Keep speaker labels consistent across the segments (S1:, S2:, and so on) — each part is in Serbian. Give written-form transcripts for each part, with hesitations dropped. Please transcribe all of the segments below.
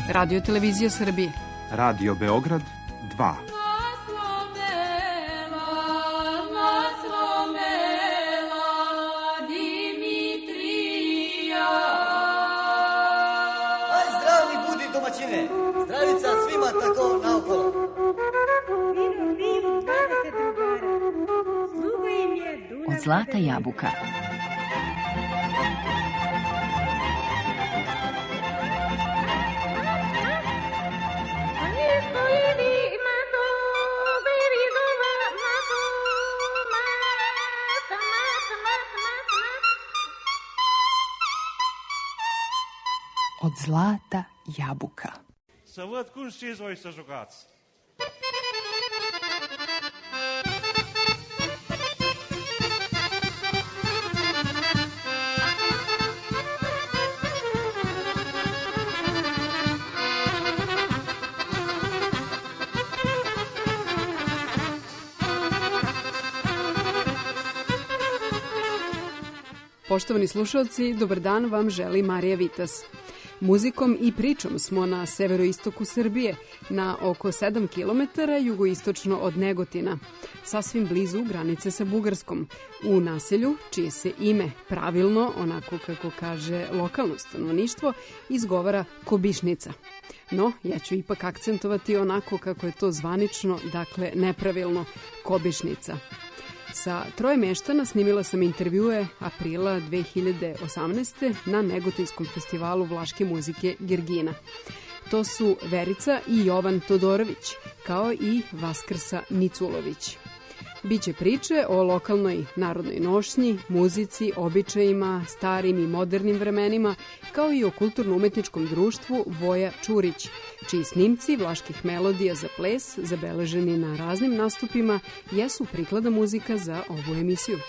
S1: Radio Televizija Srbije.
S2: Radio Beograd 2.
S3: Zdravica svima tako naokolo.
S4: Od zlata jabuka. Od zlata jabuka.
S5: Să văd cum știți voi să jucați.
S1: Poštovani slušalci, dobar dan vam želi Marija Vitas. Muzikom i pričom smo na severoistoku Srbije, na oko 7 km jugoistočno od Negotina, sasvim blizu granice sa Bugarskom, u naselju čije se ime pravilno, onako kako kaže lokalno stanovništvo, izgovara Kobišnica. No, ja ću ipak akcentovati onako kako je to zvanično, dakle nepravilno, Kobišnica. Sa troje meštana snimila sam intervjue aprila 2018. na Negotinskom festivalu vlaške muzike Girgina. To su Verica i Jovan Todorović, kao i Vaskrsa Niculović. Biće priče o lokalnoj narodnoj nošnji, muzici, običajima, starim i modernim vremenima, kao i o kulturno-umetničkom društvu Voja Čurić, čiji snimci vlaških melodija za ples, zabeleženi na raznim nastupima, jesu prikladna muzika za ovu emisiju.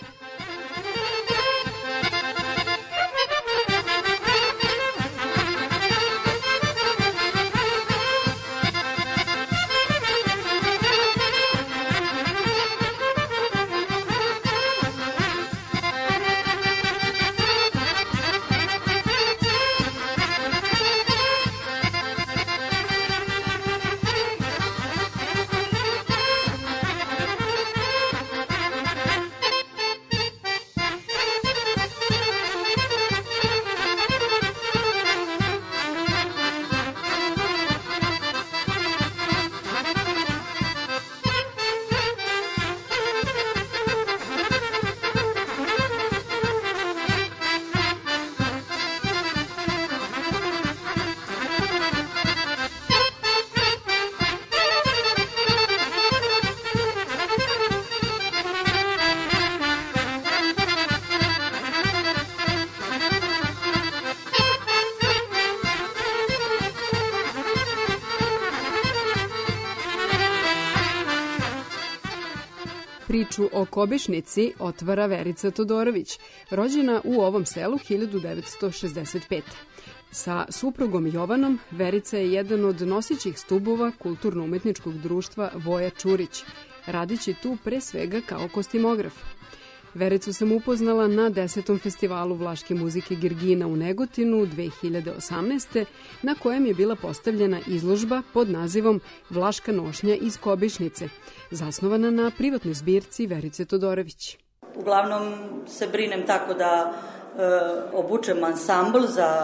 S1: Priču o Kobišnici otvara Verica Todorović, rođena u ovom selu 1965. Sa suprugom Jovanom, Verica je jedan od nosećih stubova kulturno-umetničkog društva Voja Čurić, radići tu pre svega kao kostimograf. Vericu sam upoznala na 10. festivalu vlaške muzike Girgina u Negotinu 2018. na kojem je bila postavljena izložba pod nazivom Vlaška nošnja iz Kobišnice, zasnovana na privatnoj zbirci Verice Todorović.
S6: Uglavnom se brinem tako da obučem ansambl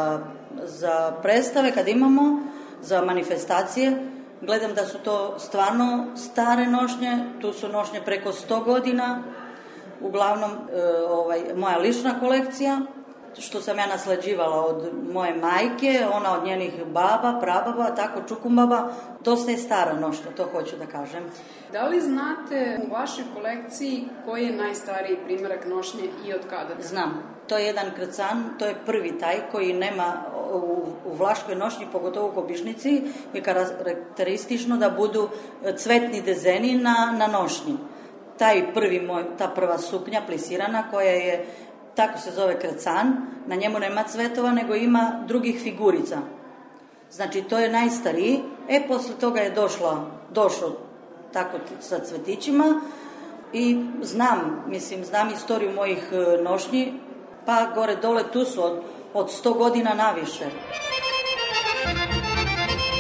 S6: za predstave kad imamo, za manifestacije. Gledam da su to stvarno stare nošnje, tu su nošnje preko 100 godina. Uglavnom, moja lična kolekcija, što sam ja nasleđivala od moje majke, ona od njenih baba, prababa, tako čukumbaba, dosta je stara nošnja, to hoću da kažem.
S1: Da li znate u vašoj kolekciji koji je najstariji primerak nošnje i od kada?
S6: Znam, to je jedan krcan, to je prvi taj koji nema u vlaškoj nošnji, pogotovo u Kobišnici, je karakteristično da budu cvetni dezeni na nošnji. Ta prva suknja plisirana koja je, tako se zove krcan, na njemu nema cvetova nego ima drugih figurica. Znači to je najstariji, posle toga je došlo tako sa cvetićima i znam istoriju mojih nošnji, pa gore dole tu su od 100 godina naviše.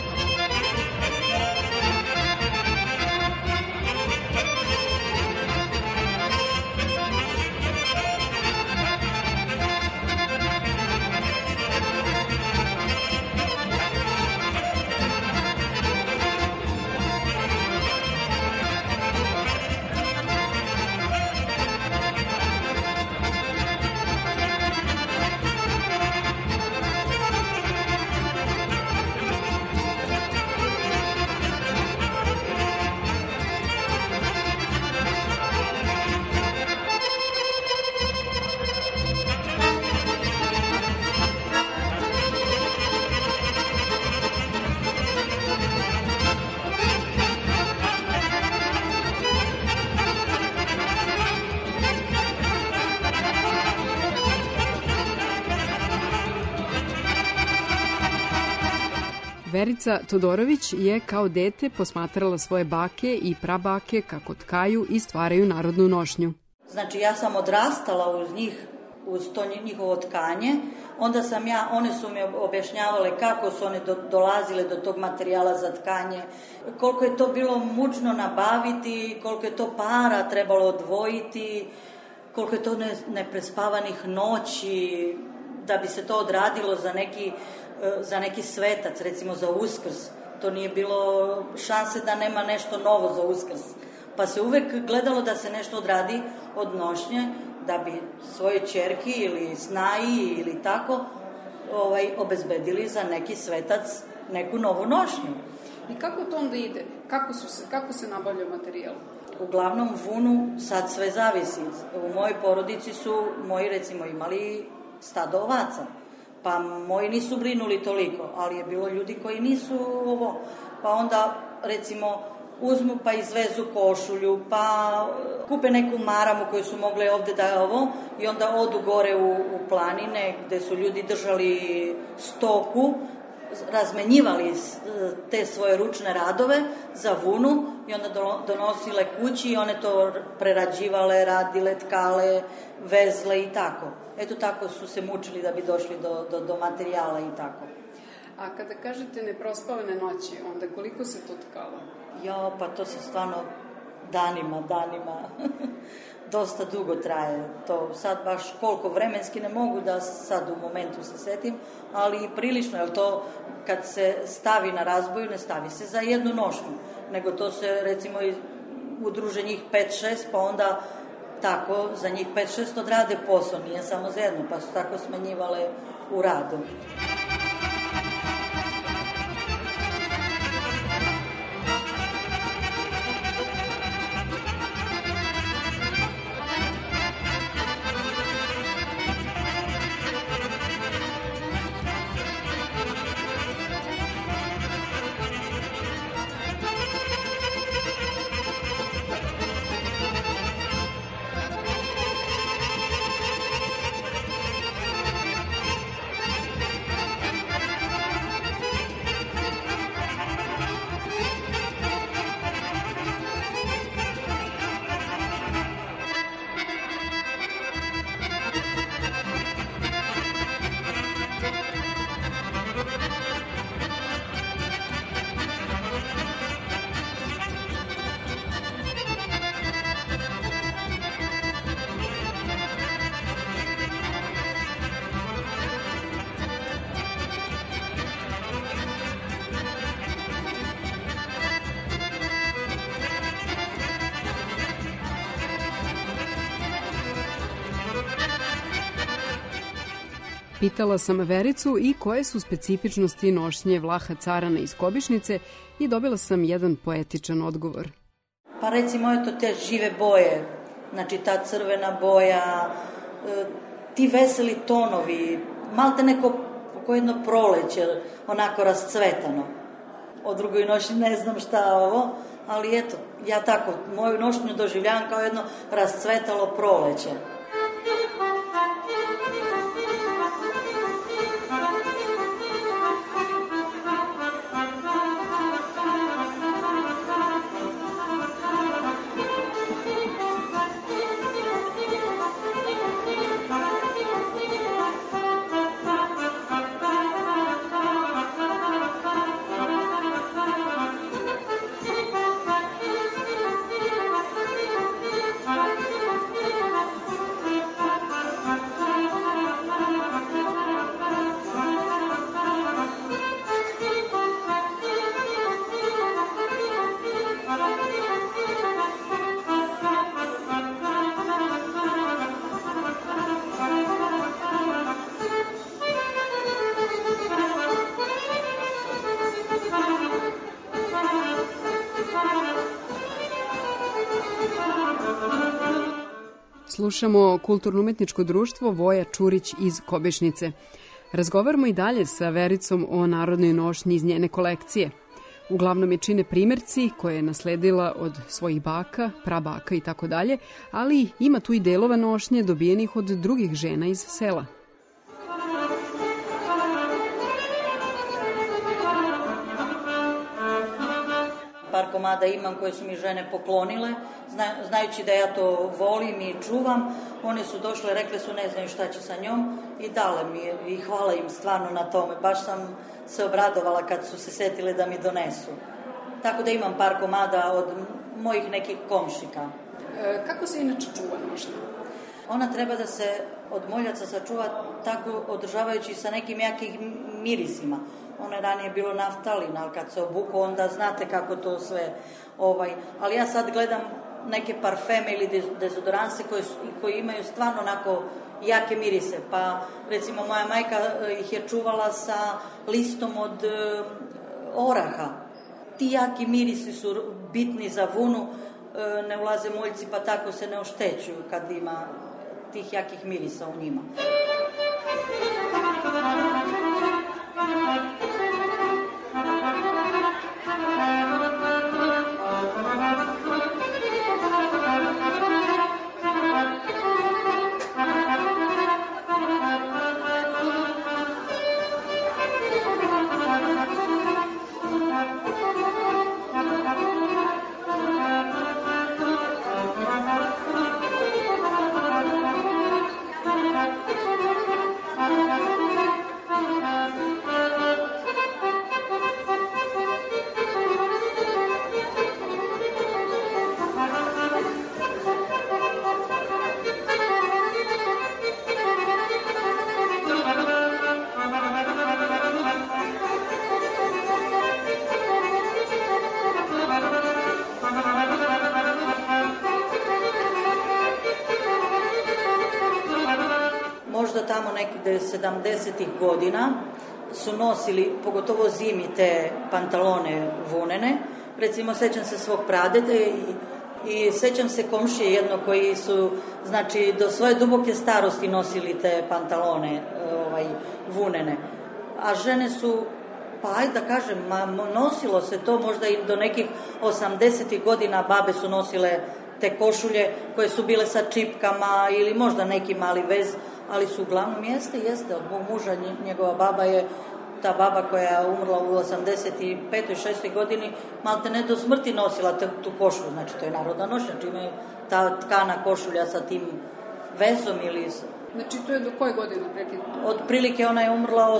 S1: Verica Todorović je kao dete posmatrala svoje bake i prabake kako tkaju i stvaraju narodnu nošnju.
S6: Znači ja sam odrastala uz njih, uz to njihovo tkanje, onda one su mi objašnjavale kako su one dolazile do tog materijala za tkanje, koliko je to bilo mučno nabaviti, koliko je to para trebalo odvojiti, koliko je to neprespavanih noći da bi se to odradilo za neki svetac, recimo za Uskrs. To nije bilo šanse da nema nešto novo za Uskrs. Pa se uvek gledalo da se nešto odradi od nošnje, da bi svoje ćerki ili snaji ili tako obezbedili za neki svetac neku novu nošnju.
S1: I kako to onda ide? Kako se nabavlja materijal?
S6: Uglavnom vunu sad sve zavisi. U mojoj porodici su moji recimo imali stado ovaca. Pa moji nisu brinuli toliko, ali je bilo ljudi koji nisu ovo. Pa onda recimo uzmu pa izvezu košulju, pa kupe neku maramu koju su mogle ovde i onda odu gore u planine gde su ljudi držali stoku, razmenjivali te svoje ručne radove za vunu i onda donosile kući i one to prerađivale, radile, tkale, vezle i tako. Eto tako su se mučili da bi došli do materijala i tako.
S1: A kada kažete neprospavane noći, onda koliko se to tkalo?
S6: Pa to se stvarno danima, dosta dugo traje. To sad baš koliko vremenski ne mogu da sad u momentu se setim, ali prilično, jer to kad se stavi na razboju, ne stavi se za jednu nošnju, nego to se recimo udruže njih 5-6, pa onda tako za njih 5-6 odrade posao, nije samo za jednu, pa su tako smanjivale u radu.
S1: Pitala sam Vericu i koje su specifičnosti nošnje Vlaha Carana iz Kobišnice i dobila sam jedan poetičan odgovor.
S6: Pa recimo eto te žive boje, znači ta crvena boja, ti veseli tonovi, malte neko jedno proleće, onako rascvetano. O drugoj nošnji ne znam šta ovo, ali eto, ja tako moju nošnju doživljavam kao jedno rascvetalo proleće.
S1: Slušamo kulturno-umetničko društvo Voja Čurić iz Kobišnice. Razgovaramo i dalje sa Vericom o narodnoj nošnji iz njene kolekcije. Uglavnom je čine primerci koje je nasledila od svojih baka, prabaka i tako dalje, ali ima tu i delova nošnje dobijenih od drugih žena iz sela.
S6: par komada imam koje su mi žene poklonile, znajući da ja to volim i čuvam. One su došle, rekle su ne znaju šta će sa njom i dale mi je i hvala im stvarno na tome. Baš sam se obradovala kad su se setile da mi donesu. Tako da imam par komada od mojih nekih komšika.
S1: Kako se inače čuva nošnja?
S6: Ona treba da se od moljaca sačuva tako održavajući sa nekim jakim mirisima. Ono je ranije bilo naftalin, ali kad se obuku onda znate kako to sve... Ali ja sad gledam neke parfeme ili dezodoranse koji imaju stvarno onako jake mirise. Pa recimo moja majka ih je čuvala sa listom od oraha. Ti jaki mirisi su bitni za vunu, ne ulaze moljci pa tako se ne oštećuju kad ima tih jakih mirisa u njima. Tamo nekde 70-ih godina su nosili, pogotovo zimi, te pantalone vunene. Recimo, sećam se svog pradede i sećam se komšije jedno koji su, znači, do svoje duboke starosti nosili te pantalone vunene. A žene su, pa ajde da kažem, nosilo se to možda i do nekih 80-ih godina babe su nosile te košulje koje su bile sa čipkama ili možda neki mali vez, ali su uglavnom jeste, od mog muža, njegova baba je ta baba koja je umrla u 85. i 6. godini, malte ne do smrti nosila tu košulju, znači to je narodna nošnja, čime je ta tkana košulja sa tim vezom ili...
S1: Znači to je do koje godine prekinuto?
S6: Od prilike ona je umrla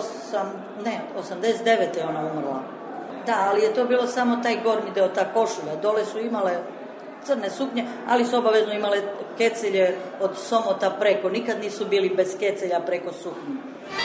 S6: 89. je ona umrla. Da, ali je to bilo samo taj gornji deo, ta košulja, dole su imale crne suknje, ali su obavezno imale kecelje od somota preko. Nikad nisu bili bez kecelja preko suknje.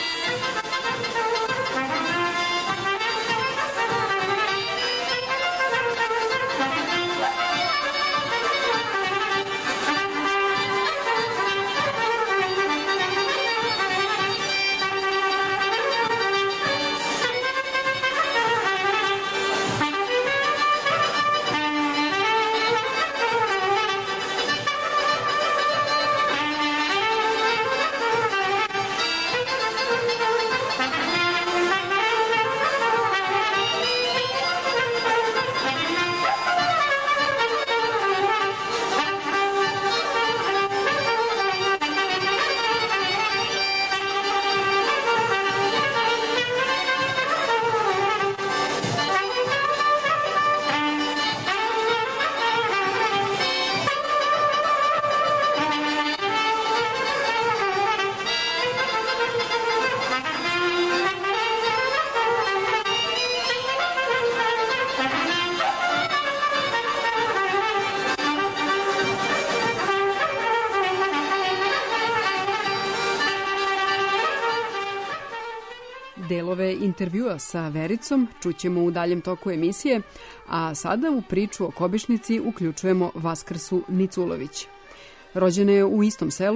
S1: Delove intervjua sa Vericom čućemo u daljem toku emisije, a sada u priču o Kobišnici uključujemo Vaskrsu Niculović. Rođena je u istom selu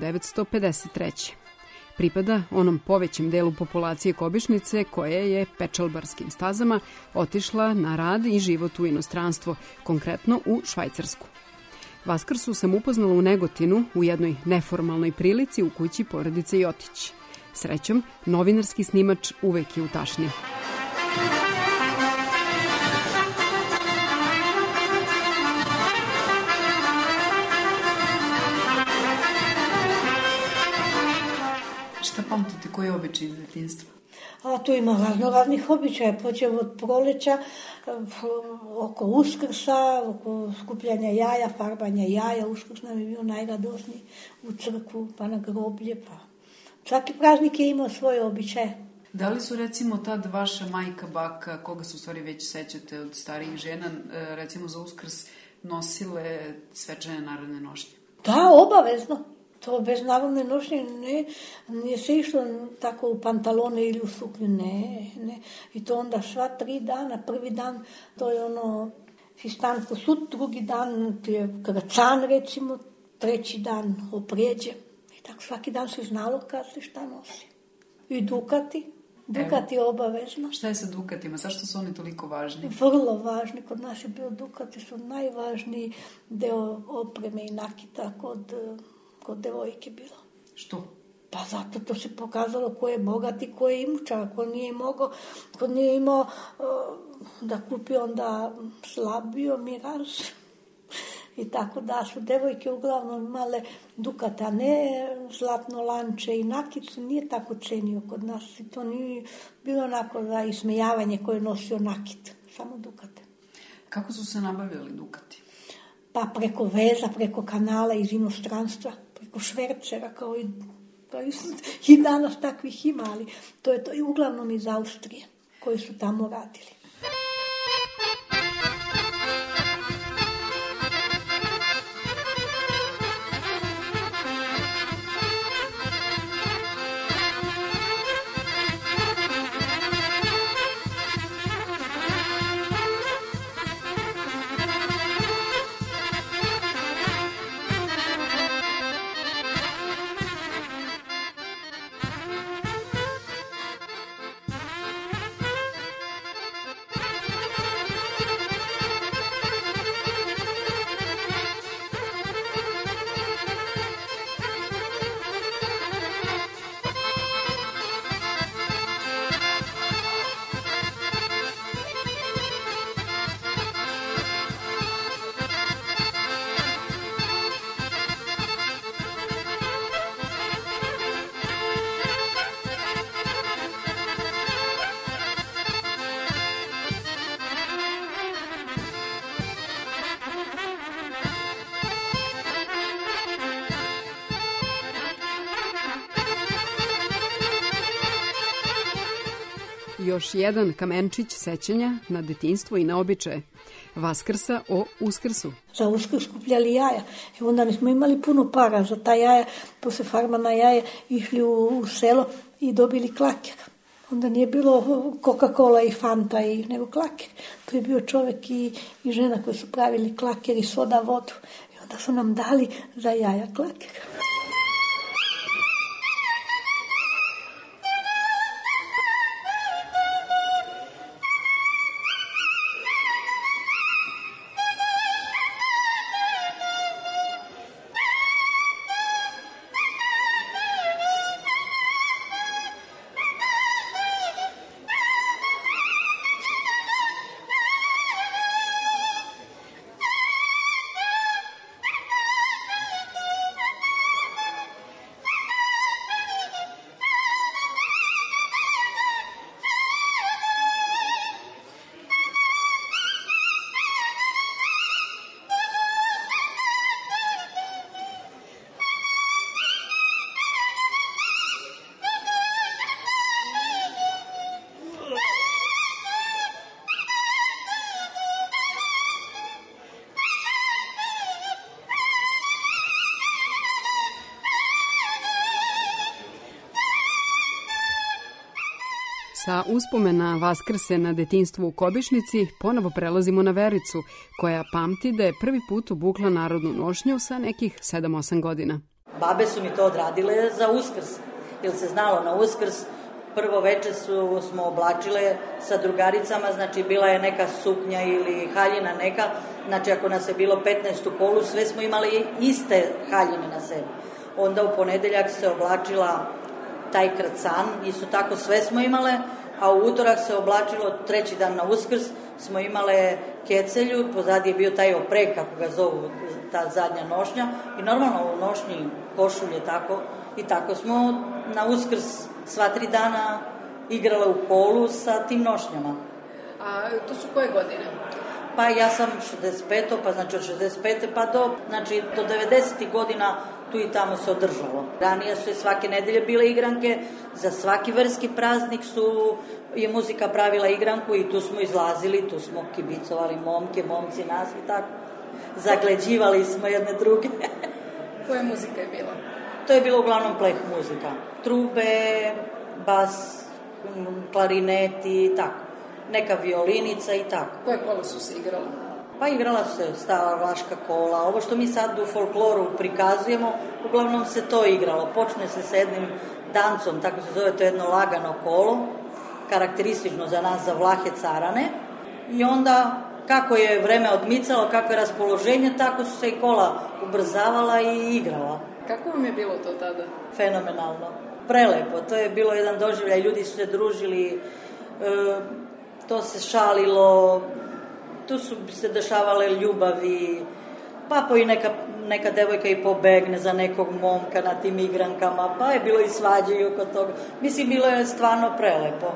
S1: 1953. Pripada onom povećem delu populacije Kobišnice koja je pečalbarskim stazama otišla na rad i život u inostranstvo, konkretno u Švajcarsku. Vaskrsu sam upoznala u Negotinu u jednoj neformalnoj prilici u kući porodice Jotić. Srećom, novinarski snimač uvek je u tašni.
S4: Šta pamtite, koji običaj iz detinjstva?
S7: A tu ima raznih običaja, počeo od proleća, oko Uskrsa, oko skupljanja jaja, farbanja jaja. Uskrs nam je bio najradosniji, u crkvu, pa na groblje. Pa. Svaki praznik je imao svoje običaje.
S1: Da li su recimo tad vaša majka, baka, koga se u stvari već sećate od starijih žena, recimo za Uskrs nosile svečane narodne nošnje?
S7: Da, obavezno. To bez narodne nošnje nije se išlo tako u pantalone ili u suknju, ne. I to onda sva 3 dana, prvi dan to je fistanko sud, drugi dan je kracan recimo, treći dan oprijeđe. I tako svaki dan se znalo kad se šta nosi. I dukati. Dukat je obavezno.
S1: Šta je sa dukatima? Zašto su oni toliko važni?
S7: Vrlo važni. Kod nas je bio dukati, su najvažniji deo opreme i nakita kod devojke bilo.
S1: Što?
S7: Pa zato to se pokazalo ko je bogat i ko je imućan. Ko nije imao da kupi onda slabio miraz. I tako da su devojke uglavnom imale dukata, ne zlatno lanče i nakicu, nije tako cenio kod nas. I to nije bilo onako za ismejavanje koje je nosio nakit, samo dukate.
S1: Kako su se nabavljali dukati?
S7: Pa preko veza, preko kanala iz inostranstva, preko švercera, kao i danas takvih ima, ali to je i uglavnom iz Austrije, koji su tamo radili.
S1: Još jedan kamenčić sećanja na detinjstvo i na običaje. Vaskrsa o Uskrsu.
S7: Za Uskrs skupljali jaja. I onda nismo imali puno para za ta jaja. Posle farmana jaje išli u selo i dobili klaker. Onda nije bilo Coca-Cola i Fanta, nego klaker. To je bio čovjek i žena koji su pravili klaker i soda vodu. I onda su nam dali za jaja klaker.
S1: Sa uspomena Vaskrse na detinjstvo u Kobišnici ponovo prelazimo na Vericu, koja pamti da je prvi put obukla narodnu nošnju sa nekih 7-8 godina.
S6: Babe su mi to odradile za Uskrs, jer se znalo na Uskrs. Prvo veče smo oblačile sa drugaricama, znači bila je neka suknja ili haljina neka, znači ako nas je bilo 15 u kolu, sve smo imali iste haljine na sebi. Onda u ponedeljak se oblačila taj kracan, isto tako sve smo imale, a u utorak se oblačilo, treći dan na Uskrs, smo imale kecelju, pozadi je bio taj oprek, kako ga zovu, ta zadnja nošnja, i normalno u nošnji košulje tako, i tako smo na Uskrs sva 3 dana igrala u kolu sa tim nošnjama.
S1: A to su koje godine?
S6: Pa ja sam 65. pa znači od 65. pa do 90. godina tu i tamo se održalo. Ranije su svake nedelje bile igranke, za svaki verski praznik je muzika pravila igranku i tu smo izlazili, tu smo kibicovali momci nas i tako. Zagleđivali smo jedne druge.
S1: Koja muzika je bila?
S6: To je bilo uglavnom pleh muzika. Trube, bas, klarineti i tako. Neka violinica i tako.
S1: Koje kolo su se igrala?
S6: Pa igrala su se stara vlaška kola. Ovo što mi sad u folkloru prikazujemo, uglavnom se to igralo. Počne se s jednim dancom, tako se zove, to jedno lagano kolo, karakteristično za nas, za Vlahe carane. I onda, kako je vreme odmicalo, kako je raspoloženje, tako su se i kola ubrzavala i igrala.
S1: Kako vam je bilo to tada?
S6: Fenomenalno. Prelepo. To je bilo jedan doživljaj. Ljudi su se družili, to se šalilo, tu su se dešavale ljubavi, pa i neka devojka i pobegne za nekog momka na tim igrankama, pa je bilo i svađe i oko toga. Mislim, bilo je stvarno prelepo.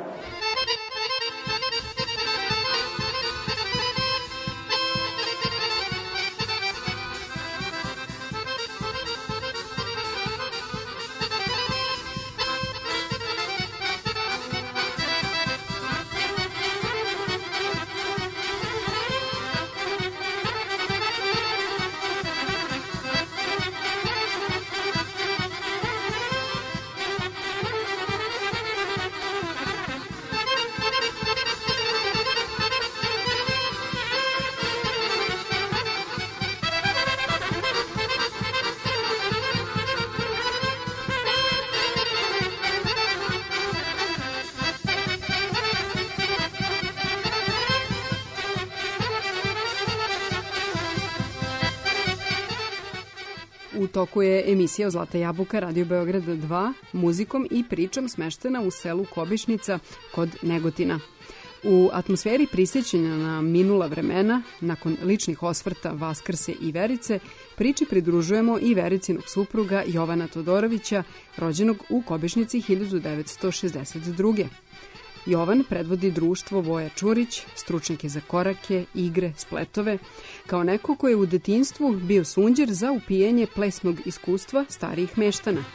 S1: U toku je emisija Zlata jabuka Radio Beograd 2 muzikom i pričom smeštena u selu Kobišnica kod Negotina. U atmosferi prisjećanja na minula vremena, nakon ličnih osvrta Vaskrse i Verice, priči pridružujemo i Vericinog supruga Jovana Todorovića, rođenog u Kobišnici 1962. Jovan predvodi društvo Voja Čurić, stručnjak je za korake, igre, spletove, kao neko ko je u detinjstvu bio sunđer za upijanje plesnog iskustva starijih meštana.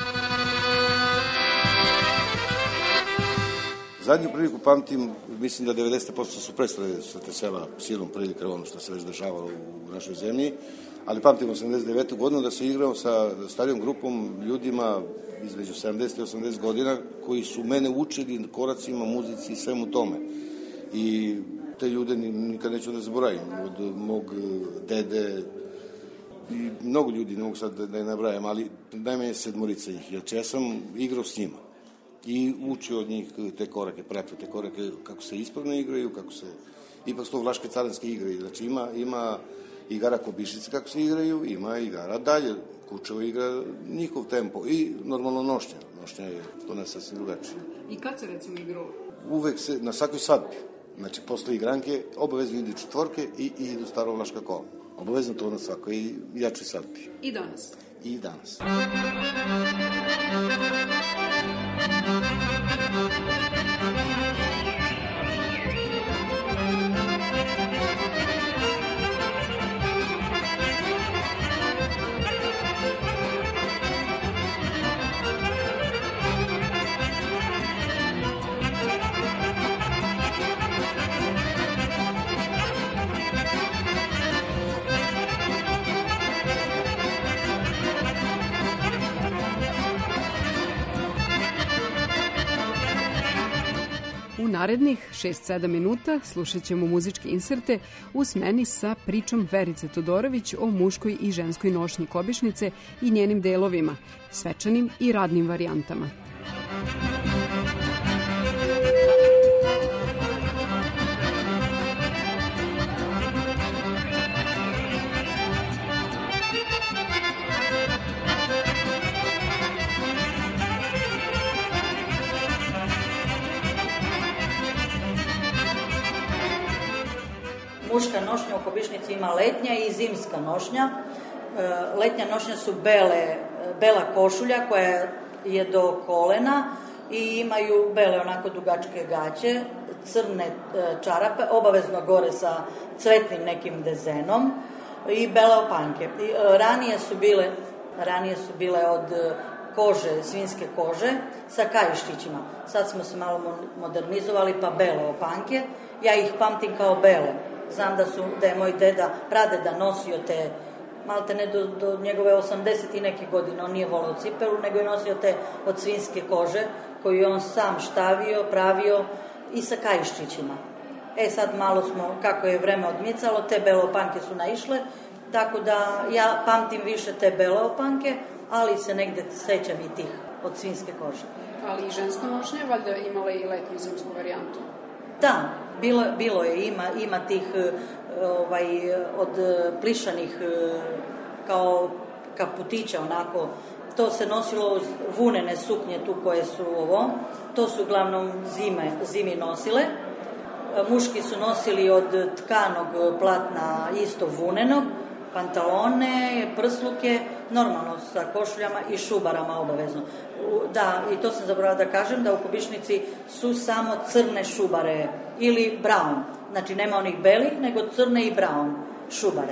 S8: Zadnju priliku pamtim, mislim da 90% su prestale sa te sela silom prilike, ono što se već dešavalo u našoj zemlji, ali pamtim 89. godinu da se igrao sa starijom grupom ljudima između 70 i 80 godina koji su mene učili koracima, muzici i svemu tome. I te ljude nikad neću da zaboravim, od mog dede i mnogo ljudi, ne mogu sad da je nabrajam, ali najmanje 7 njih, jer ja sam igrao s njima i učio od njih te korake, pratio te korake, kako se ispravno igraju, kako se, ipak su to vlaške carinske igre, znači ima igara Kobišnice kako se igraju, ima igara dalje, Kučevo igra njihov tempo i normalno nošnja. Nošnja je to ne sasvim drugačije.
S1: I kad se recimo igrao?
S8: Uvek se, na svakoj svadbi, znači posle igranke, obavezno idu četvorke i idu starovlaška kola. Obavezno to na svakoj jačoj svadbi.
S1: I danas?
S8: I danas.
S1: U narednih 6-7 minuta slušat ćemo muzičke inserte u smeni sa pričom Verice Todorović o muškoj i ženskoj nošnji Kobišnice i njenim delovima, svečanim i radnim varijantama.
S6: Muška nošnja u Kobišnici ima letnja i zimska nošnja. Letnja nošnja su bela košulja koja je do kolena i imaju bele onako dugačke gaće, crne čarape, obavezno gore sa cvetnim nekim dezenom i bele opanke. Ranije su bile od kože, svinjske kože sa kaiščićima. Sad smo se malo modernizovali pa bele opanke. Ja ih pamtim kao bele. Znam da je moj pradeda nosio te, malte ne do njegove 80 i neke godine. On nije voleo cipelu, nego je nosio te od svinjske kože koju je on sam štavio, pravio i sa kaiščićima. Sad malo smo, kako je vreme odmicalo, te bele opanke su naišle, tako da ja pamtim više te bele opanke, ali se negde sećam i tih od svinjske kože.
S1: Ali i žensko nošnje valjda imala i letnju zimsku varijantu?
S6: Da, bilo je, ima tih od plišanih kao kaputića onako. To se nosilo uz vunene suknje tu koje su to su uglavnom zimi nosile. Muški su nosili od tkanog platna isto vunenog, pantalone, prsluke, normalno sa košuljama i šubarama obavezno. Da, i to sam zaboravila da kažem, da u Kobišnici su samo crne šubare ili brown. Znači nema onih belih, nego crne i brown šubare.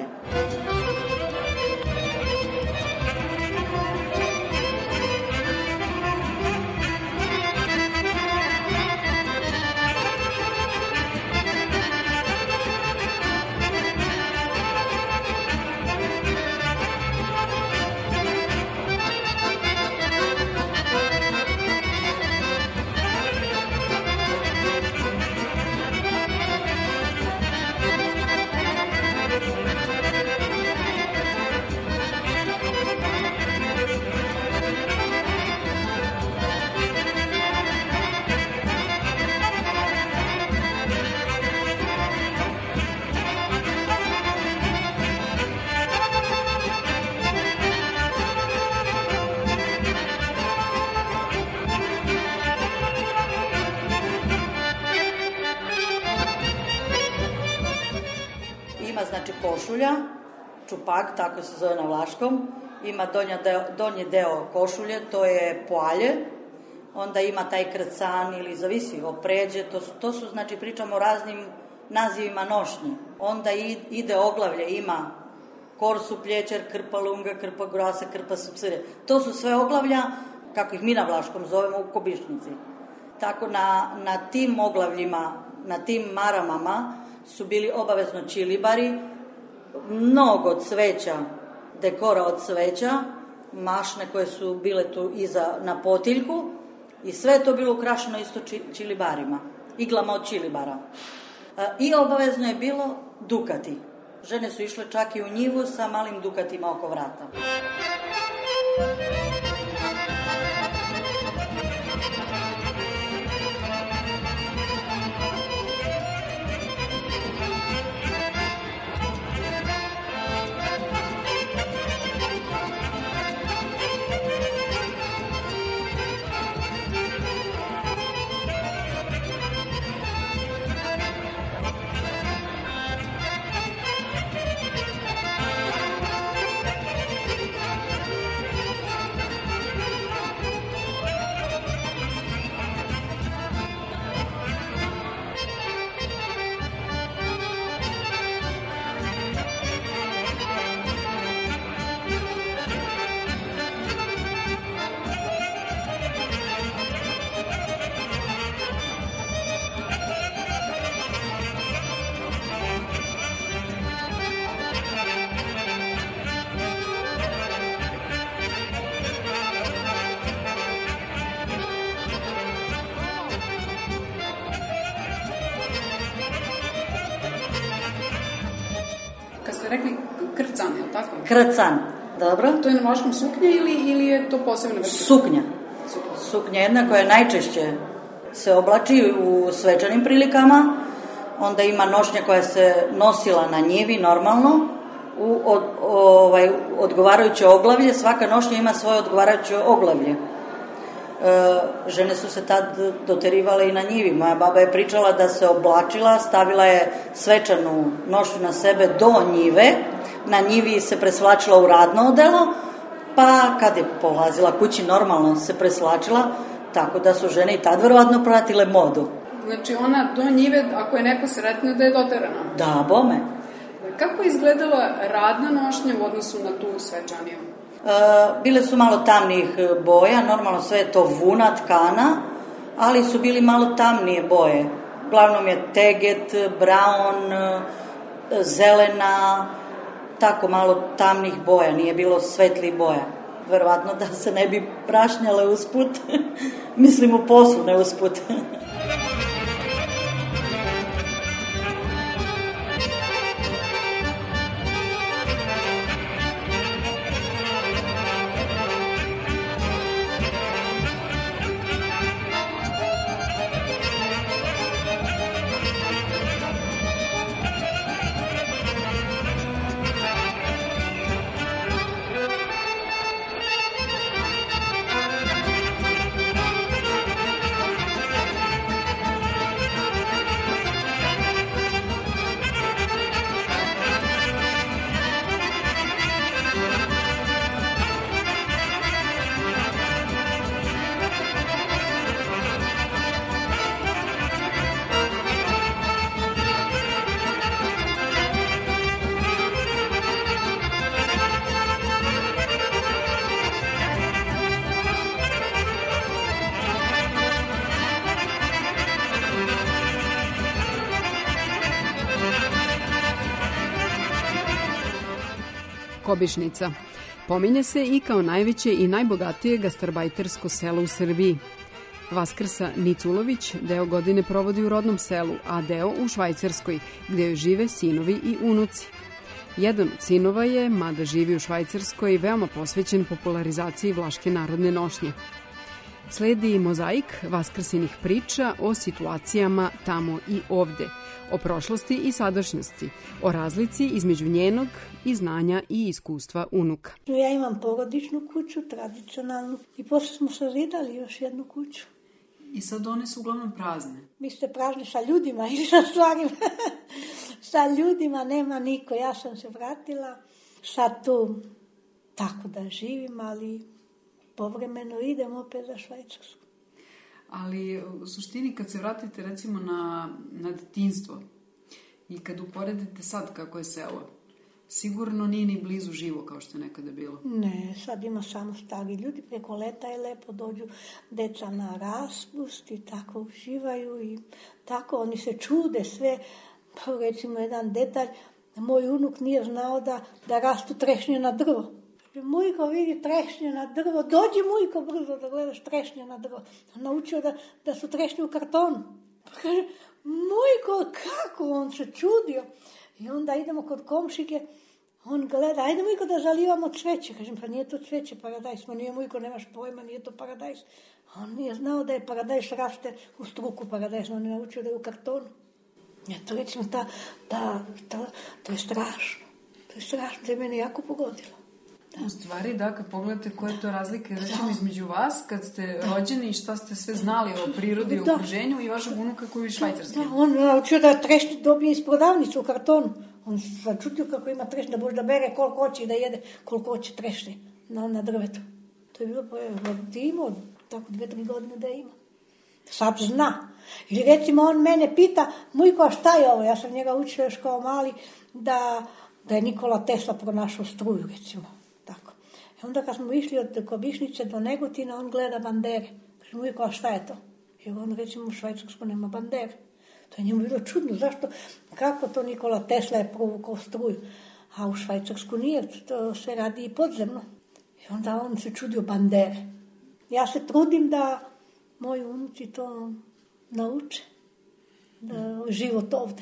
S6: Znači košulja, čupak, tako se zove na vlaškom, ima donji deo košulje, to je poalje, onda ima taj krcan ili zavisi opređe, to su, znači pričamo o raznim nazivima nošnji. Onda ide oglavlje, ima korsu, pljećer, krpa lunga, krpa grasa, krpa supsire. To su sve oglavlja, kako ih mi na vlaškom zovemo u Kobišnici. Tako na tim oglavljima, na tim maramama su bili obavezno čilibari, mnogo cveća, dekora od cveća, mašne koje su bile tu iza na potiljku i sve je to bilo ukrašeno isto čilibarima, iglama od čilibara. I obavezno je bilo dukati. Žene su išle čak i u njivu sa malim dukatima oko vrata.
S1: Rekli krcan, je li tako?
S6: Krcan, dobro.
S1: To je na vlaškom suknja ili je to posebna vrsta?
S6: Suknja. Suknja jedna koja najčešće se oblači u svečanim prilikama, onda ima nošnja koja se nosila na njivi normalno, u odgovarajuće oglavlje, svaka nošnja ima svoje odgovarajuće oglavlje. Žene su se tad doterivale i na njivi. Moja baba je pričala da se oblačila, stavila je svečanu nošnju na sebe do njive, na njivi se presvlačila u radno odelo, pa kad je polazila kući normalno se presvlačila, Tako da su žene i tad verovatno pratile modu.
S1: Znači ona do njive, ako je neko sretno, da je doterana.
S6: Da, bome.
S1: Kako je izgledala radna nošnja u odnosu na tu svečaniju?
S6: Bile su malo tamnijih boja, normalno sve je to vuna, tkana, ali su bili malo tamnije boje. Uglavnom je teget, brown, zelena, tako malo tamnih boja, nije bilo svetlih boja. Verovatno da se ne bi prašnjale usput, mislim u poslu, ne usput.
S1: Kobišnica. Pominje se i kao najveće i najbogatije gastarbajtersko selo u Srbiji. Vaskrsa Niculović deo godine provodi u rodnom selu, a deo u Švajcarskoj, gde joj žive sinovi i unuci. Jedan od sinova je, mada živi u Švajcarskoj, veoma posvećen popularizaciji vlaške narodne nošnje. Sledi i mozaik vaskrsinih priča o situacijama tamo i ovde, o prošlosti i sadašnjosti, o razlici između njenog i znanja i iskustva unuka.
S7: Ja imam porodičnu kuću, tradicionalnu, i posle smo sazidali još jednu kuću.
S1: I sad one su uglavnom prazne.
S7: Vi ste prazni sa ljudima i sa stvarima. Sa ljudima nema niko. Ja sam se vratila, sad tu tako da živim, ali povremeno idem opet za Švajcarsku.
S1: Ali u suštini kad se vratite recimo na detinjstvo i kad uporedite sad kako je selo, sigurno nije ni blizu živo kao što je nekada bilo.
S7: Ne, sad ima samo stari ljudi, preko leta je lepo, dođu deca na raspust i tako uživaju i tako oni se čude sve. Pa recimo jedan detalj, moj unuk nije znao da rastu trešnje na drvo. Mujko vidi trešnje na drvo, dođi Mujko brzo da gledaš trešnje na drvo. Naučio da su trešnje u kartonu. Pa kaže, Mujko, kako? On se čudio. I onda idemo kod komšike, on gleda, ajde Mujko da zalivamo cveće. Kažem, pa nije to cveće, paradajs. Ma nije Mujko, nemaš pojma, nije to paradajs. On nije znao da je paradajs, raste u struku paradajs. On je naučio da je u kartonu. To recimo, to je strašno. To je strašno, to je mene jako pogodilo.
S1: U stvari, da, kad pogledate koje je to razlike, recimo, između vas, kad ste rođeni i šta ste sve znali o prirodi i okruženju i vašeg unuka koji je švajcarski.
S7: Da, on naučio da trešnje dobije iz prodavnice u kartonu. On se začutio kako ima trešnje, da može da bere koliko hoće i da jede koliko hoće trešnje na drvetu. To je bilo imao, tako 2-3 godine da ima. Sad zna. Ili recimo on mene pita, Mujko, a šta je ovo? Ja sam njega učila još kao mali da je Nikola Tesla pronašao struju, recimo. Tako. I onda kad smo išli od Kobišnice do Negotina, on gleda bandere. Kaže, Mujko, a šta je to? I on recimo u Švajcarskoj nema bandere. To je njemu bilo čudno. Zašto? Kako to Nikola Tesla je provukao struju? A u Švajcarsku nije, to se radi i podzemno. I onda on se čudio bandere. Ja se trudim da moji unuci to nauče. Da život ovde.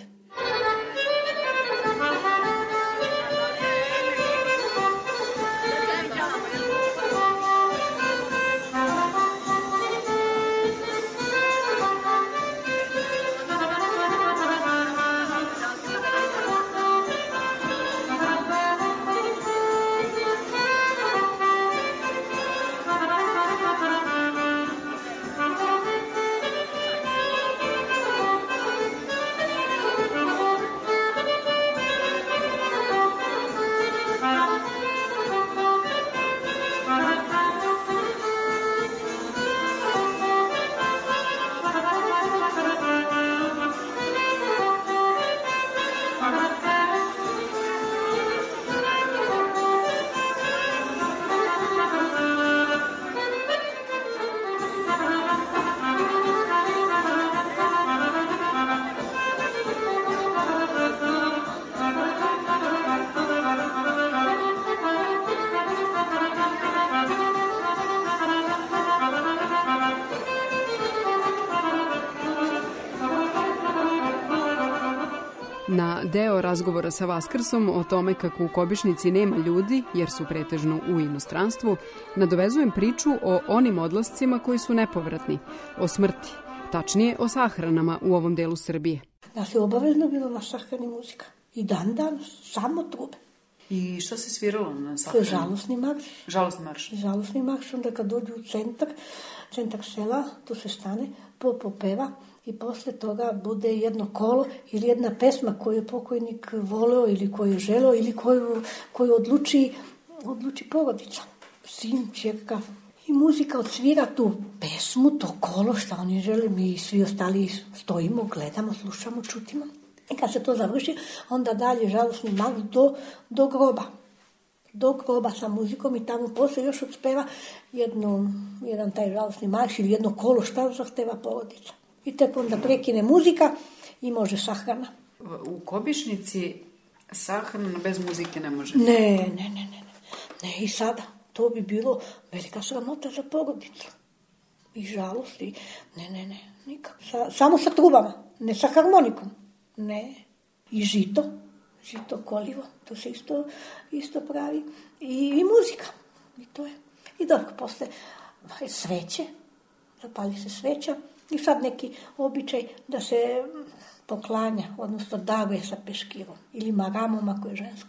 S1: Na deo razgovora sa Vaskrsom o tome kako u Kobišnici nema ljudi, jer su pretežno u inostranstvu, nadovezujem priču o onim odlascima koji su nepovratni, o smrti, tačnije o sahranama u ovom delu Srbije.
S7: Nas je obavezno bilo na sahrani muzika. I dan samo trube.
S1: I šta se sviralo na sahrani?
S7: Žalosni marš.
S1: Žalosni marš.
S7: Žalosni marš, onda kad dođu u centar sela, tu se stane, popeva i posle toga bude jedno kolo ili jedna pesma koju je pokojnik voleo ili koju je želeo ili koju odluči porodica. Sin, ćerka. I muzika odsvira tu pesmu, to kolo što oni žele, mi svi ostali stojimo, gledamo, slušamo, čutimo. I kad se to završi, onda dalje žalosni marš do groba. Do groba sa muzikom i tamo posle još odspeva jedan taj žalosni marš ili jedno kolo šta zahteva porodica. I tek onda prekine muzika i može sahrana.
S1: U Kobišnici sahrana bez muzike ne može?
S7: Ne. I sada. To bi bilo velika sramota za porodicu. I žalost. Ne, nikako. Samo sa trubama, ne sa harmonikom. Ne. I žito kolivo, to se isto pravi. I muzika. I to je. I dobro, posle sveće, zapali se sveća i sad neki običaj da se poklanja, odnosno daruje sa peškirom ili maramom ako je žensko.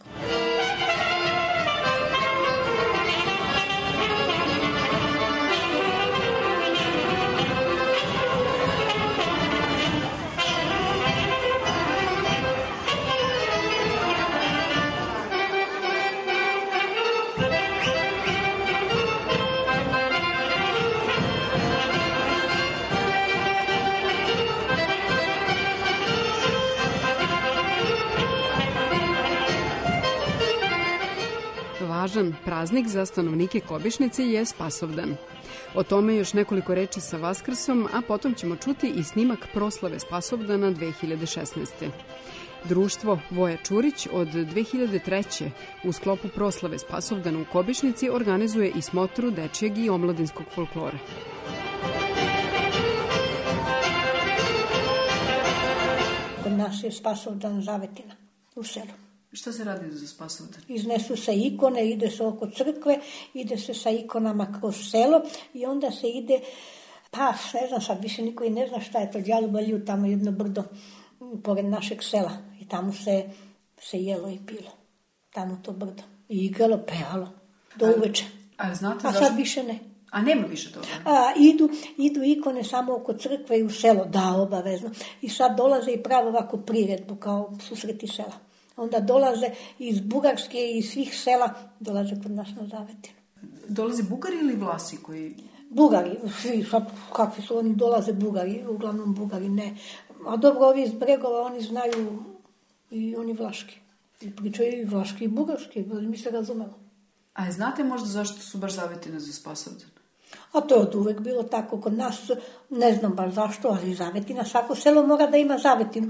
S1: Važan praznik za stanovnike Kobišnice je Spasovdan. O tome još nekoliko reči sa Vaskrsom, a potom ćemo čuti i snimak proslave Spasovdana 2016. Društvo Voja Čurić od 2003. u sklopu proslave Spasovdana u Kobišnici organizuje i smotru dečijeg i omladinskog folklora.
S7: Kod nas je Spasovdan zavetina u selu.
S1: Šta se radi za Spasovdan?
S7: Iznesu se ikone, ide se oko crkve, ide se sa ikonama kroz selo i onda se ide, ne znam sad, više niko i ne zna šta je to, Đalubalju, tamo jedno brdo pored našeg sela i tamo se jelo i pilo, tamo to brdo. I igralo, pevalo, do uveče. A sad više ne.
S1: A nema više toga?
S7: Idu ikone samo oko crkve i u selo, da, obavezno. I sad dolaze i pravo ovako priredbu, kao susreti sela. Onda dolaze iz Bugarske i iz svih sela, dolaze kod nas na zavetinu.
S1: Dolaze Bugari ili Vlasi koji...
S7: Bugari, svi, sad kakvi su oni, dolaze Bugari, uglavnom Bugari, ne. A dobro, ovi iz Bregova, oni znaju i oni vlaški. I pričaju i vlaški i bugarski, mi se razumemo.
S1: A znate možda zašto su baš zavetine za Spasovdan?
S7: A to je od uvek bilo tako kod nas, ne znam baš zašto, ali zavetina, svako selo mora da ima zavetinu.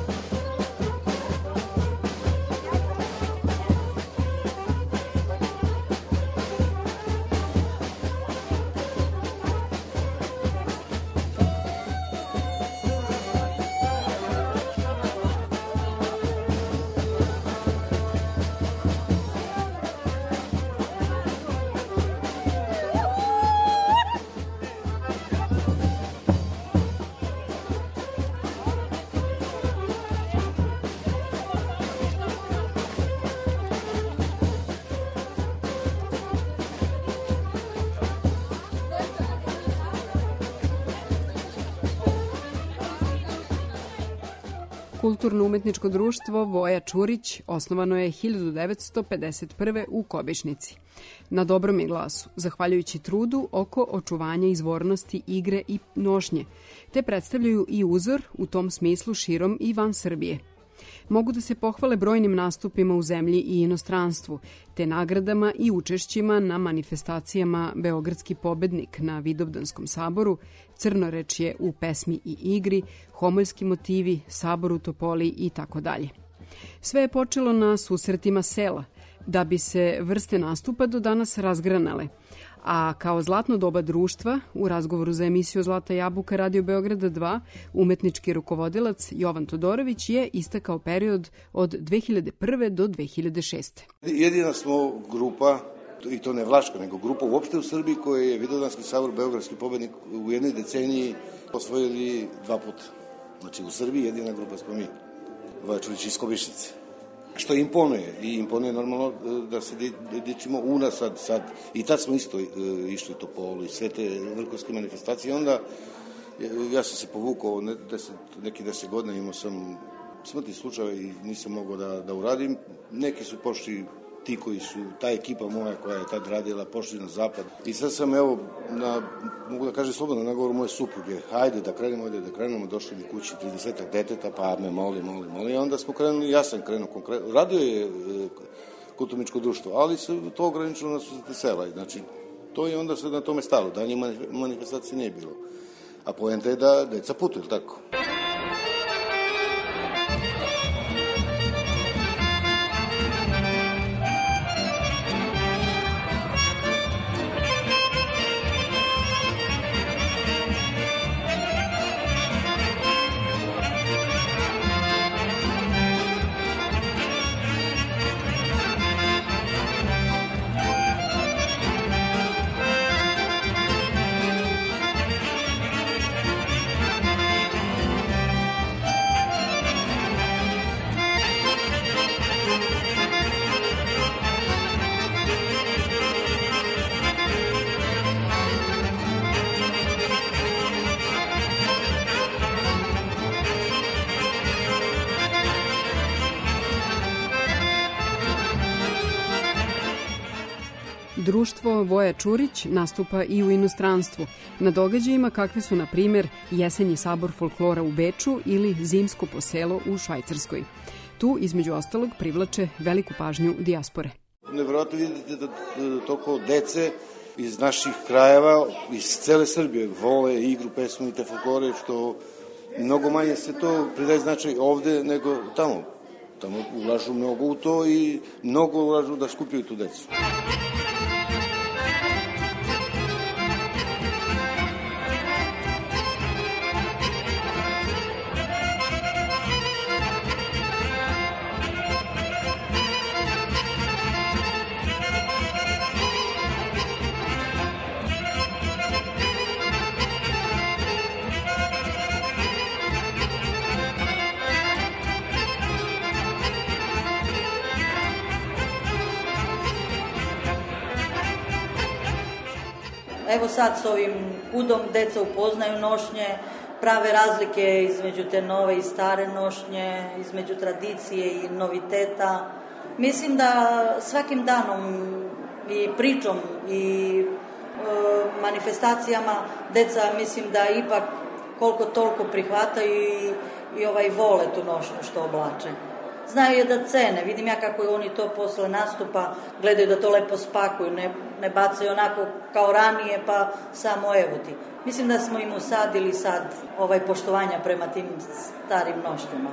S1: Kulturno-umetničko društvo Voja Čurić osnovano je 1951. u Kobišnici. Na dobrom je glasu, zahvaljujući trudu oko očuvanja izvornosti igre i nošnje, te predstavljaju i uzor u tom smislu širom i van Srbije. Mogu da se pohvale brojnim nastupima u zemlji i inostranstvu, te nagradama i učešćima na manifestacijama Beogradski pobednik na Vidovdanskom saboru, Crnorečje u pesmi i igri, Homoljski motivi, Sabor u Topoli i tako dalje. Sve je počelo na susretima sela, da bi se vrste nastupa do danas razgranale, A kao zlatno doba društva, u razgovoru za emisiju Zlata jabuka Radio Beograda 2, umetnički rukovodilac Jovan Todorović je istakao period od 2001. do 2006.
S8: Jedina smo grupa, i to ne Vlaška, nego grupa uopšte u Srbiji koja je Vidovdanski sabor beogradski pobednik u jednoj deceniji osvojili 2 puta. Znači u Srbiji jedina grupa smo mi, Vačulić iz Kobišnice. Što imponuje, i imponuje normalno da se dičimo sad. I tad smo isto išli Topolu i sve te vrhunske manifestacije. Onda ja sam se povukao neki 10 godina, imao sam smrtni slučaj i nisam mogao da uradim. Neki su pošli, ti koji su, ta ekipa moja koja je tad radila, pošli na zapad. I sad sam, evo, mogu da kažem slobodno, na govoru moje supruge, ajde da krenemo, došli mi kući 30-ak deteta, pa me moli. I onda smo krenuli, ja sam krenuo konkretno. Radio je kulturničko društvo, ali se to ograničilo na Susrete sela. Znači, to je onda sve na tome stalo, danje manifestacije nije bilo. A poenta je da deca putuju, tako?
S1: Društvo Voja Čurić nastupa i u inostranstvu, na događajima kakvi su, na primjer, Jesenji sabor folklora u Beču ili Zimsko poselo u Švajcarskoj. Tu, između ostalog, privlače veliku pažnju dijaspore.
S8: Nevjerojatno vidite da toliko dece iz naših krajeva, iz cele Srbije, vole igru, pesmu i te folklore, što mnogo manje se to pridaje značaj ovde nego tamo. Tamo ulažu mnogo u to i mnogo ulažu da skupljaju tu decu.
S6: Evo sad s ovim kudom deca upoznaju nošnje, prave razlike između te nove i stare nošnje, između tradicije i noviteta. Mislim da svakim danom i pričom i manifestacijama deca mislim da ipak koliko toliko prihvataju i vole tu nošnju što oblače. Znaju je da cene, vidim ja kako oni to posle nastupa gledaju da to lepo spakuju, ne bacaju onako kao ranije pa samo evo ti. Mislim da smo im usadili sad poštovanja prema tim starim nošnjama.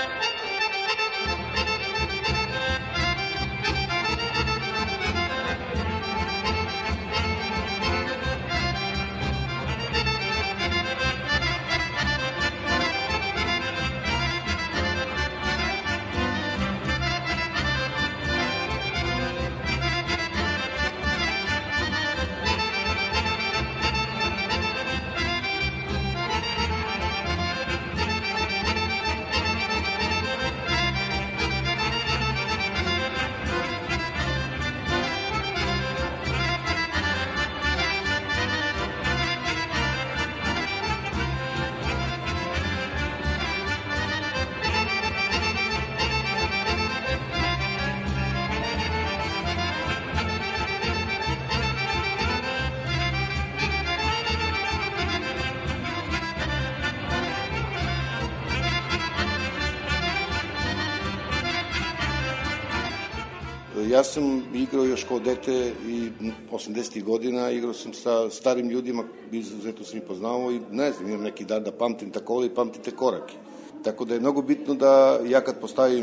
S8: Ja sam igrao još kao dete i 80. godina, igrao sam sa starim ljudima, izuzetno sam ih poznao i ne znam, imam neki dan da pamtim takole i pamtim te korake. Tako da je mnogo bitno da ja kad postavim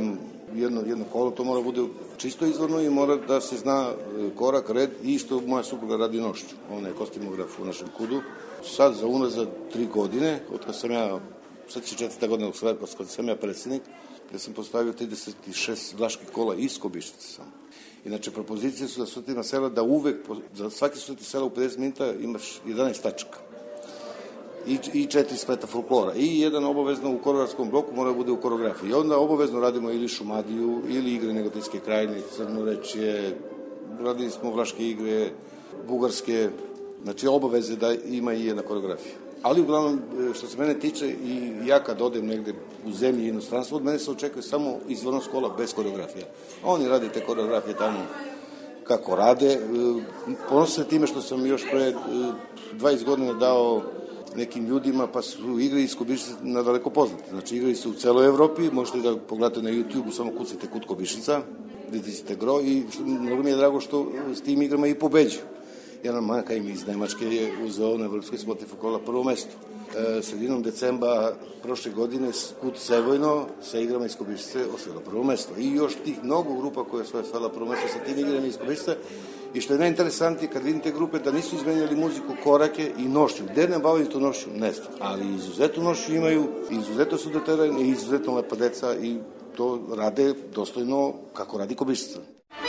S8: jedno kolo, to mora bude čisto izvorno i mora da se zna korak, red i što moja supruga radi nošću. Ona je kostimograf u našem KUD-u. Sad za unazad 3 godine, od kad sam ja, sad će 4. godina, od kad sam ja predsjednik, gde sam postavio 36 vlaških kola iz Kobišnice samo. Inače, propozicije su da sutima sela da uvek, za svaki sutim sela u 50 minuta imaš 11 tačaka. I 4 spleta folklora. I jedan obavezno u koreogradskom bloku mora da bude u koreografiji. I onda obavezno radimo ili Šumadiju, ili igre Negotinske krajine, Crnorečje, radili smo vlaške igre, bugarske, znači obaveze da ima i jedna koreografija. Ali uglavnom, što se mene tiče, i ja kad odem negde u zemlji i inostranstvo, od mene se očekuje samo izvorna škola bez koreografija. Oni rade te koreografije tamo kako rade. Ponosim se time što sam još pre 20 godina dao nekim ljudima, pa su igre iz Kobišnice nadaleko poznate. Znači, igrali su u celoj Evropi, možete da pogledate na YouTube-u, samo kucajte KUD Kobišnica, vidite ćete gro i mnogo mi je drago što s tim igrama i pobeđuju. Jedan manjka im iz Nemačke je uzeo na Evropskoj smoti folklora prvo mesto. Sredinom decembra prošle godine KUD Sevojno sa igrama iz Kobišnice osvojila prvo mesto. I još tih mnogo grupa koje su osvojila prvo mesto sa tim igrama iz Kobišnice. I što je najinteresantnije, kad vidite grupe da nisu izmenjali muziku, korake i nošću. Gde ne bavaju tu nošću? Ne znam. Ali izuzetnu nošću imaju, izuzetno su doterani i izuzetno lepa deca i to rade dostojno kako radi Kobišnica.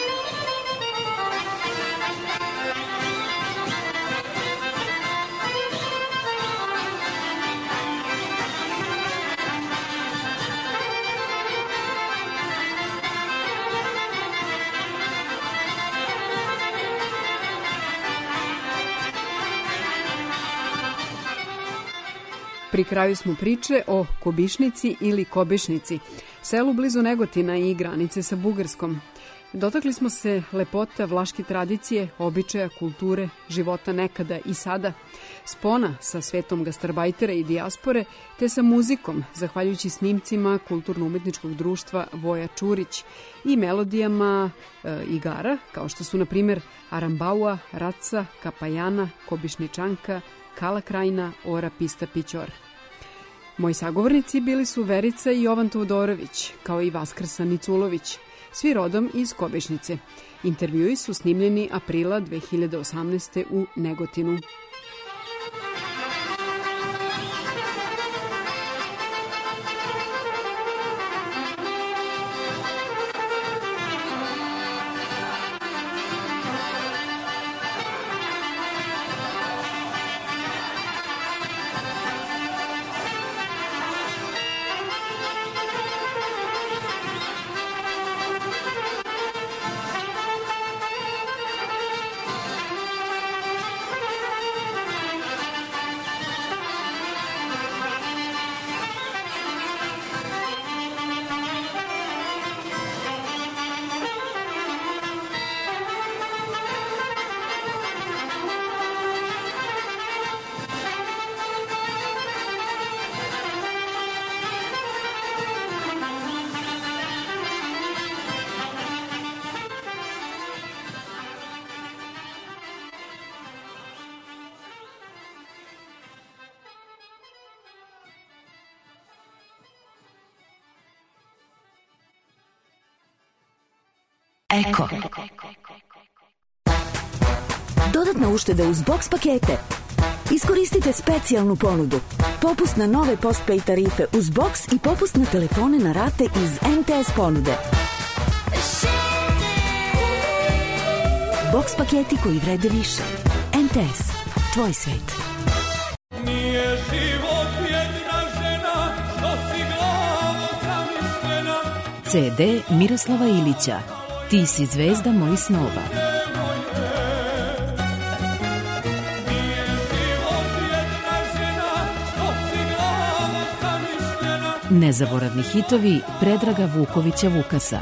S1: Pri kraju smo priče o Kobišnici ili Kobišnici, selu blizu Negotina i granice sa Bugarskom. Dotakli smo se lepota vlaške tradicije, običaja, kulture, života nekada i sada, spona sa svetom gastarbajtera i dijaspore, te sa muzikom, zahvaljujući snimcima Kulturno-umetničkog društva Voja Čurić i melodijama igara, kao što su, na primjer, Arambaua, Raca, Kapajana, Kobišničanka, Kala Krajina, Ora Pista Pićor. Moji sagovornici bili su Verica i Jovan Todorović, kao i Vaskrsa Niculović, svi rodom iz Kobišnice. Intervjui su snimljeni aprila 2018. u Negotinu.
S9: Eko. Dodatna ušteda uz box pakete. Iskoristite specijalnu ponudu. Popust na nove postpay tarife uz box i popust na telefone na rate iz MTS ponude. Box paketi koji vrede više. MTS. Tvoj svet.
S10: Nije život jedna žena, što si glavo zamišljena.
S11: CD Miroslava Ilića. Ti si zvezda mojih snova. Nezaboravni hitovi Predraga Vukovića Vukasa.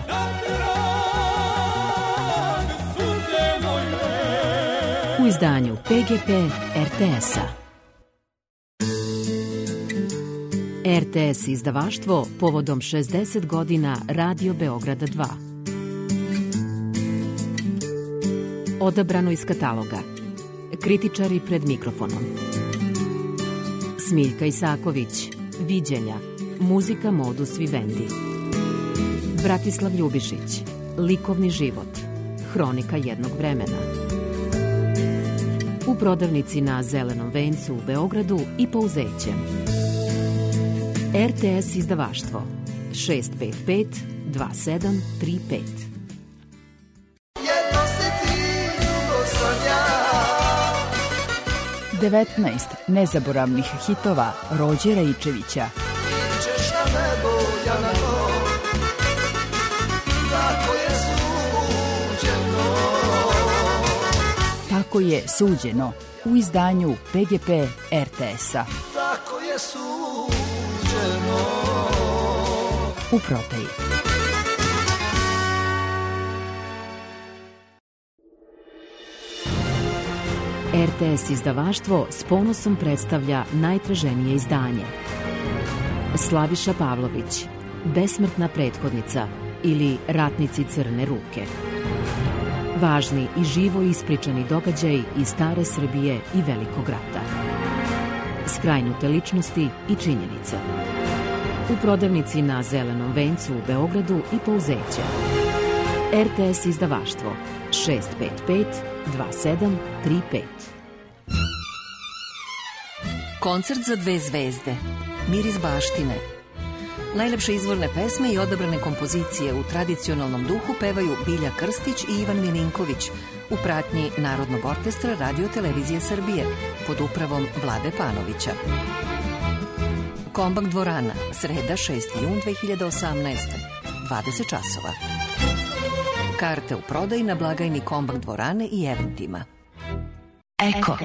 S11: U izdanju PGP RTS-a. RTS izdavaštvo povodom 60 godina Radio Beograda 2. Odabrano iz kataloga. Kritičari pred mikrofonom. Smiljka Isaković. Viđenja. Muzika Modus Vivendi. Vratislav Ljubišić, Likovni život, hronika jednog vremena. U prodavnici na Zelenom vencu u Beogradu i Pouzeće. RTS izdavaštvo 655 2735.
S4: 19 nezaboravnih hitova Rođe Raičevića. Tako je suđeno u izdanju PGP RTS-a.
S10: Tako je suđeno.
S4: U prodaji.
S11: RTS izdavaštvo s ponosom predstavlja najtraženije izdanje. Slaviša Pavlović, Besmrtna prethodnica ili Ratnici crne ruke. Važni i živo ispričani događaji iz stare Srbije i Velikog rata. Skrajnute ličnosti i činjenice. U prodavnici na Zelenom vencu u Beogradu i Pouzeće. RTS izdavaštvo 655 2735.
S12: Koncert za 2 zvezde. Miris baštine. Najlepše izvorne pesme i odabrane kompozicije u tradicionalnom duhu pevaju Bilja Krstić i Ivan Milinković u pratnji Narodnog orkestra Radio Televizije Srbije pod upravom Vlade Panovića. Kombak dvorana, sreda 6. jun 2018. 20 časova. Karte u prodaji na blagajni Kombak dvorane i eventima.
S4: Eko.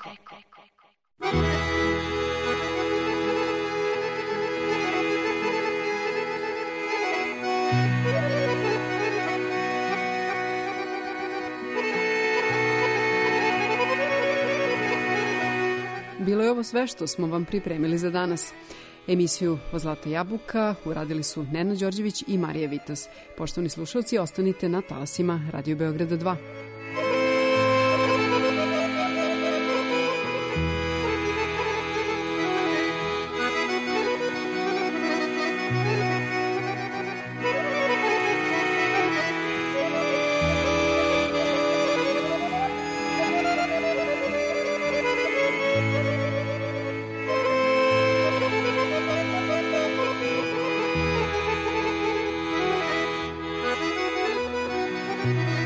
S1: Bilo je ovo sve što smo vam pripremili za danas. Emisiju Od zlata jabuka uradili su Nenad Đorđević i Marija Vitas. Poštovani slušalci, ostanite na talasima Radio Beograda 2.
S10: Thank you.